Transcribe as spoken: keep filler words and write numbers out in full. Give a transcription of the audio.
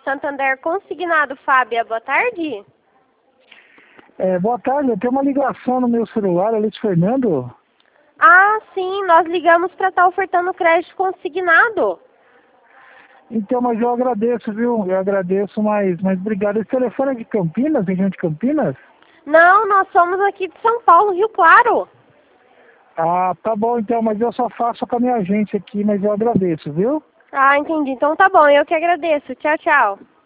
Santander Consignado, Fábia, boa tarde. É, boa tarde, eu tenho uma ligação no meu celular, Alex Fernando. Ah, sim, nós ligamos para estar ofertando crédito consignado. Então, mas eu agradeço, viu? Eu agradeço, mas, mas obrigado. Esse telefone é de Campinas, região de Campinas? Não, nós somos aqui de São Paulo, Rio Claro. Ah, tá bom então, mas eu só faço com a minha agente aqui, mas eu agradeço, viu? Ah, entendi. Então tá bom, eu que agradeço. Tchau, tchau.